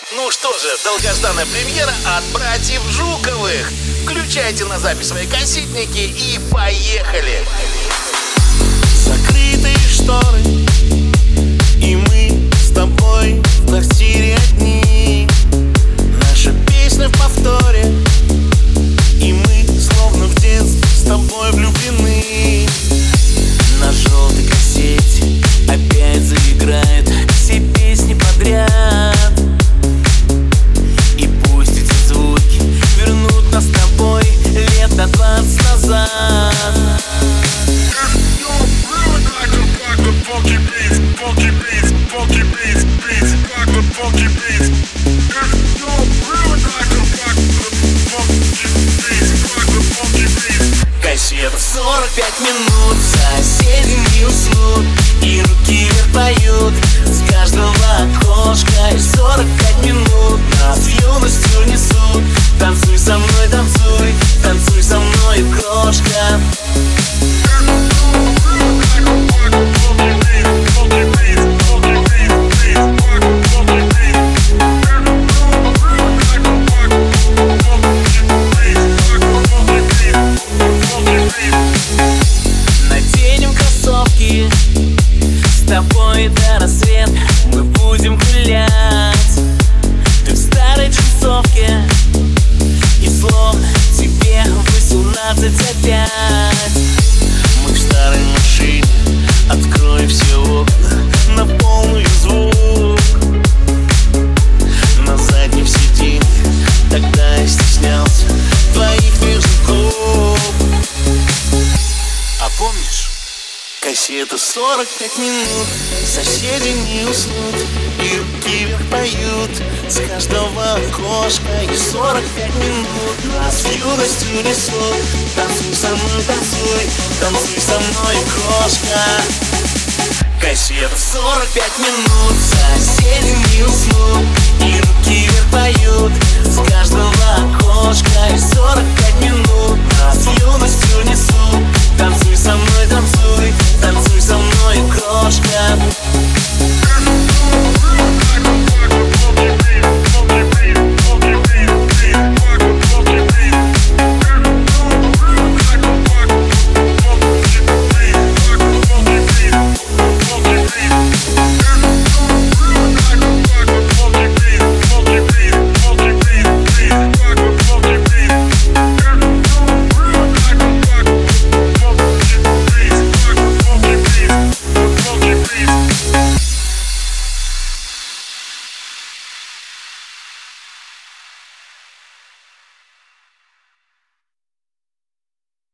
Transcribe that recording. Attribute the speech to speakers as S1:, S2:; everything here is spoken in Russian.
S1: Ну что же, долгожданная премьера от братьев Жуковых. Включайте на запись свои кассетники и поехали!
S2: Закрытые шторы, и мы с тобой в квартире одни. Наша песня в повторе, и мы словно в детстве с тобой влюблены. На желтой кассете опять заиграют все песни подряд. И пусть эти звуки вернут нас с тобой лет на 20 назад. Кассета 45 минут, соседи не уснут, и руки вверх поют с каждого окошка. И 45 минут нас юностью несут. Танцуй со мной, танцуй, танцуй со мной, крошка. Наденем кроссовки, с тобой до рассвета мы будем гулять. Ты в старой джинсовке, и словно тебе 18 опять. Мы в старой машине, открой все окна на полный звук. На заднем сиденье тогда я стеснялся твоих нежных губ. А помнишь? Кассета 45 минут, соседи не уснут, и руки вверх поют с каждого окошка. И 45 минут нас юностью несут. Танцуй со мной, танцуй, танцуй со мной, крошка. Кассета 45 минут, соседи не уснут, и руки вверх поют с каждого окошка. И 45 минут нас юностью несут. Танцуй со мной, танцуй, танцуй со мной, крошка.